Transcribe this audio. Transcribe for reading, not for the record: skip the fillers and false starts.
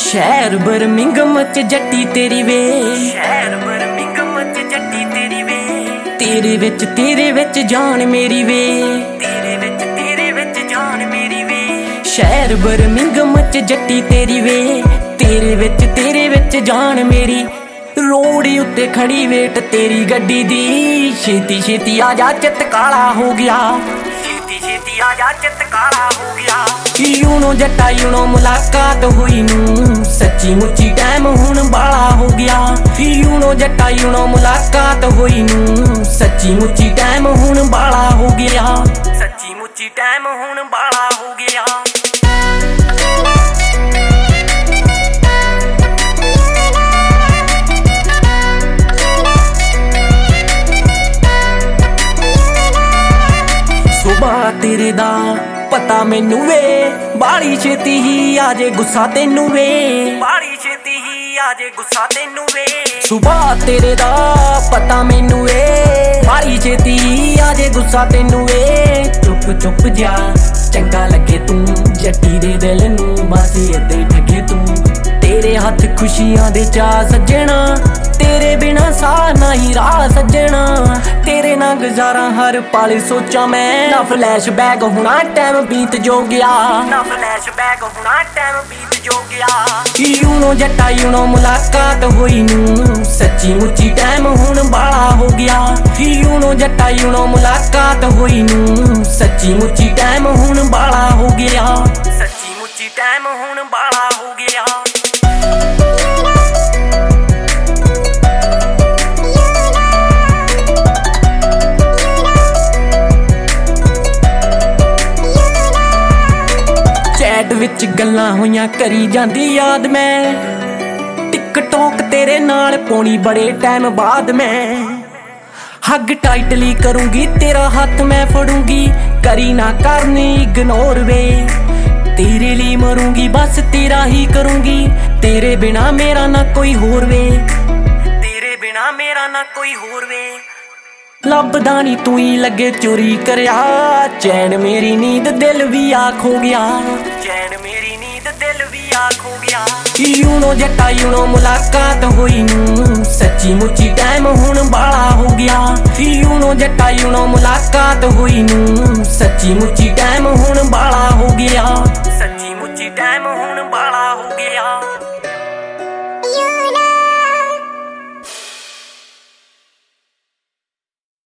शहर बर्मिंघम च जट्टी तेरी वे, शहर बर्मिंघम च जट्टी तेरी वे, तेरे विच जान मेरी वे, तेरे विच जान मेरी वे। शहर बर्मिंघम च जट्टी तेरी वे, तेरे विच जान मेरी। रोड उत्ते खड़ी वेट तेरी गड्डी दी, छेती छेती आजा चित काला हो गया, छेती छेती आजा चित काला हो गया। यूनो जट्टा यूनो मुलाकात हुई नू, सच्ची मुच्ची टाइम हुण बाला हो गया। यूनो जट्टा यूनो मुलाकात हुई नू, सच्ची मुच्ची टाइम हुण बाला हो गया, सच्ची मुच्ची टाइम हुण बाला हो गया। सुबह तेरे दा पता मैनू वे, बाली छेती ही आजे गुस्सा तेनू वे, बाली छेती ही आजे गुस्सा तेनू वे। सुबह तेरे दा पता मैनू वे, बाली छेती ही आजे गुस्सा तेनू वे। चुप चुप जा चंगा लगे तू, जट्टी दे दिल नू बस इदां ही ठगे तू। तेरे हथ खुशियां दे चा सज्जणा, तेरे बिना सा नहीं राह सज्जणा। तेरे ना गुजारा हर पल सोचा मैं, ना फ्लैश बैक होना टाइम बीत जो गया, ना फ्लैश बैक होना टाइम बीत जो गया। यूनो जट्टा यूनो मुलाकात हुई नू, सच्ची मुच्ची टाइम हुण बाला हो गया। यूनो जट्टा यूनो मुलाकात हुई नू, सच्ची मुच्ची टाइम हुण बाला हो गया, सच्ची मुच्ची टाइम हुण बाला हो गया। चैट विच गल्लां होइयां करी जांदी याद मैं, टिकटॉक तेरे नाल पौनी बड़े टाइम बाद मैं। हग टाइटली करूंगी तेरा हाथ मैं फड़ूंगी, करी ना करनी इग्नोर वे। तेरे लिए मरूंगी बस तेरा ही करूंगी, तेरे बिना मेरा ना कोई होर वे, तेरे बिना मेरा ना कोई होर वे। लभदा नी तू ही लगे चोरी करया, चैन मेरी नींद दिल भी आख हो गया, चैन मेरी नींद दिल भी आख हो गया। यूनो जट्टा यूनो मुलाकात हुई नू, सच्ची मुच्ची टाइम हुण बाला हो गया। यूनो जट्टा यूनो मुलाकात हुई नू, सच्ची मुच्ची टाइम हुण बाला हो गया।